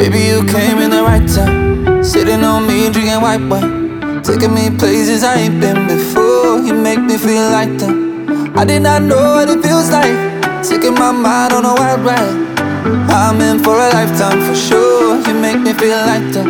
Baby, you came in the right time. Sitting on me, drinking white wine. Taking me places I ain't been before. You make me feel like that. I did not know what it feels like. Taking my mind on a wild ride. I'm in for a lifetime for sure. You make me feel like that.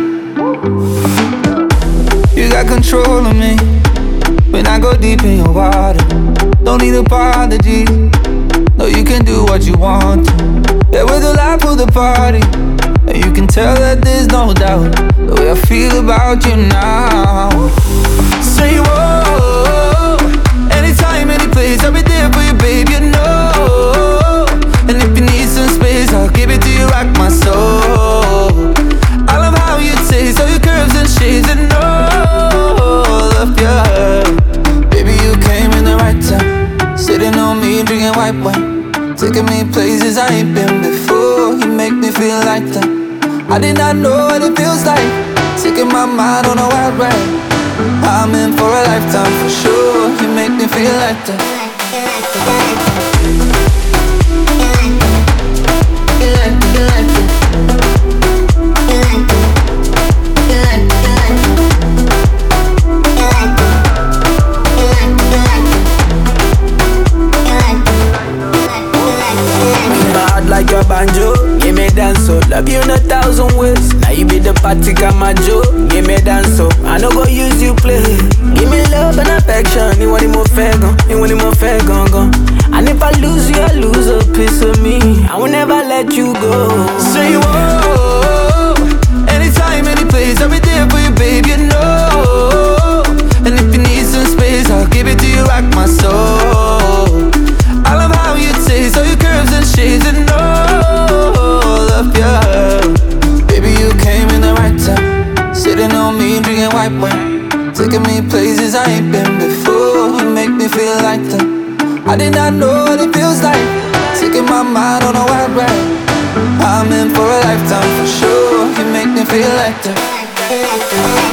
You got control of me when I go deep in your water. Don't need apology. No, you can do what you want to. Yeah, we're the life of the party, and you can tell that there's no doubt the way I feel about you now. Say whoa, anytime, any place, I'll be there for you, babe, you know. And if you need some space, I'll give it to you, rock my soul. I love how you taste, all your curves and shades, and all of you. Baby, you came in the right time. Sitting on me, drinking white wine. Taking me places I ain't been before. You make me feel like that. I did not know what it feels like. Taking my mind on a wild ride. I'm in for a lifetime for sure. You make me feel like that. Like your banjo, give me dance so. Love you in 1,000 ways. Now you be the party Kamajo, give me dance so. I no go use you play. Give me love and affection. You want it more fair gon', you want it more fair gon'. And if I lose you, I lose a piece of me. I will never let you go. Say whoa, anytime, any place, I'll be there for you, babe, you know. And if you need some space, I'll give it to you, rock my soul. I love how you taste, all your curves and shades, and all of you. Baby, you came in the right time. Sitting on me, drinking white wine. Taking me places I ain't been before. You make me feel like that. I did not know what it feels like. Taking my mind on a wild ride. I'm in for a lifetime for sure. You make me feel like that.